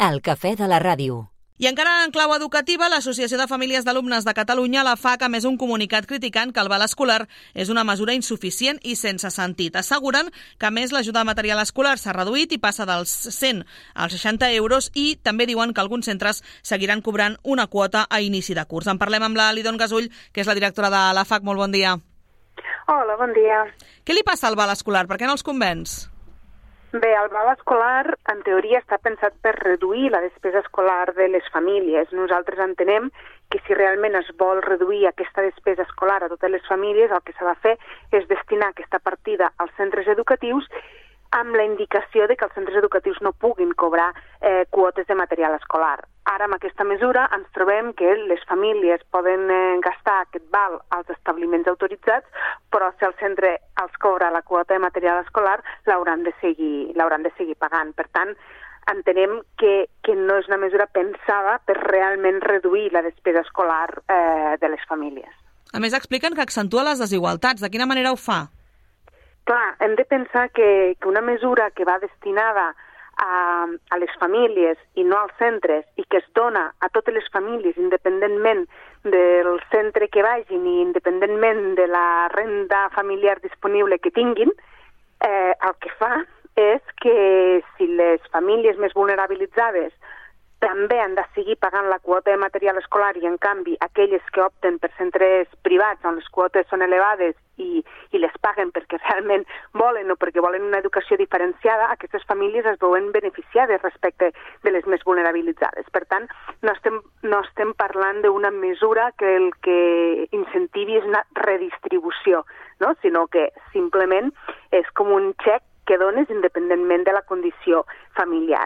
El cafè de la ràdio. I encara en clau educativa, l'Associació de Famílies d'Alumnes de Catalunya, la FAC, ha emès un comunicat criticant que el val escolar és una mesura insuficient i sense sentit. Asseguren que, a més, l'ajuda material escolar s'ha reduït i passa dels 100 als 60 euros i també diuen que alguns centres seguiran cobrant una quota a inici de curs. En parlem amb la Lidon Gasull, que és la directora de la FAC. Molt bon dia. Hola, bon dia. Què li passa al val escolar? Per què no els convenç? Bé, el val escolar, en teoria, està pensat per reduir la despesa escolar de les famílies. Nosaltres entenem que si realment es vol reduir aquesta despesa escolar a totes les famílies, el que s'ha de fer és destinar aquesta partida als centres educatius amb la indicació de que els centres educatius no puguin cobrar quotes de material escolar. Ara, amb aquesta mesura, ens trobem que les famílies poden gastar aquest val als establiments autoritzats, però si el centre els cobra la quota de material escolar, l'hauran de seguir pagant. Per tant, entenem que no és una mesura pensada per realment reduir la despesa escolar de les famílies. A més, expliquen que accentua les desigualtats. De quina manera ho fa? Clar, hem de pensar que una mesura que va destinada a les famílies i no als centres i que es dona a totes les famílies independentment del centre que vagin i independentment de la renda familiar disponible que tinguin, el que fa és que si les famílies més vulnerabilitzades també han de seguir pagant la quota de material escolar i, en canvi, aquelles que opten per centres privats on les quotes són elevades i les paguen perquè realment volen o perquè volen una educació diferenciada, aquestes famílies es veuen beneficiades respecte de les més vulnerabilitzades. Per tant, no estem parlant d'una mesura que el que incentivi és una redistribució, no? Sinó que simplement és com un xec que dones independentment de la condició familiar.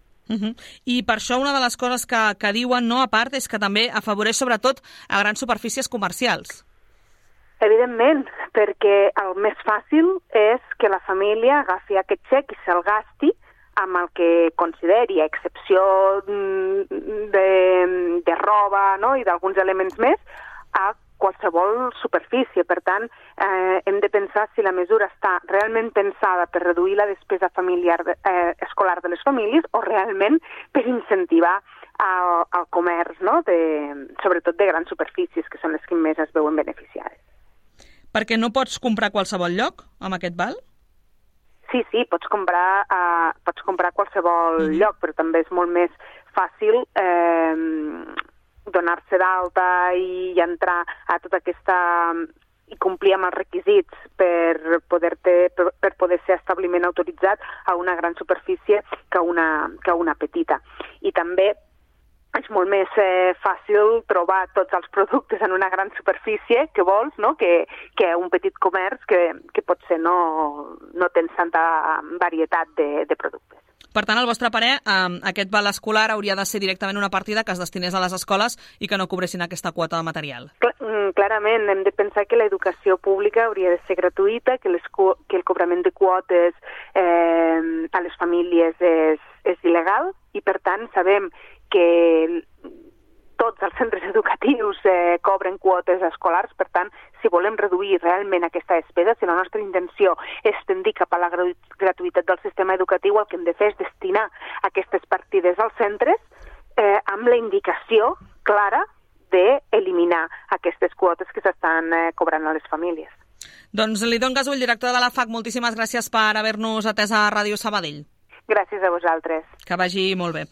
I per això una de les coses que diuen, no, a part, és que també afavoreix sobretot a grans superfícies comercials. Evidentment, perquè el més fàcil és que la família agafi aquest xec i se'l gasti amb el que consideri, a excepció de roba, no?, i d'alguns elements més, a qualsevol superfície. Per tant, hem de pensar si la mesura està realment pensada per reduir la despesa familiar escolar de les famílies o realment per incentivar el comerç, no?, sobretot de grans superfícies, que són les que més es veuen beneficiades. Perquè no pots comprar a qualsevol lloc amb aquest val? Sí, pots comprar a qualsevol lloc, però també és molt més fàcil donar-se d'alta i entrar a tota aquesta i complir amb els requisits per poder ser establiment autoritzat a una gran superfície que una petita. I també és molt més fàcil trobar tots els productes en una gran superfície que vols, no?, que un petit comerç que potser no tens tanta varietat de productes. Per tant, al vostre parer, aquest val escolar hauria de ser directament una partida que es destinés a les escoles i que no cobressin aquesta quota de material. Clarament, hem de pensar que l'educació pública hauria de ser gratuïta, que el cobrament de quotes a les famílies és il·legal i, per tant, sabem que tots els centres educatius cobren quotes escolars. Per tant, si volem reduir realment aquesta despesa, si la nostra intenció és tendir cap a la gratuïtat del sistema educatiu, el que hem de fer és destinar aquestes partides als centres amb la indicació clara d'eliminar aquestes quotes que s'estan cobrant a les famílies. Doncs Lidon Gasull, directora de la FAC, moltíssimes gràcies per haver-nos atès a Ràdio Sabadell. Gràcies a vosaltres. Que vagi molt bé.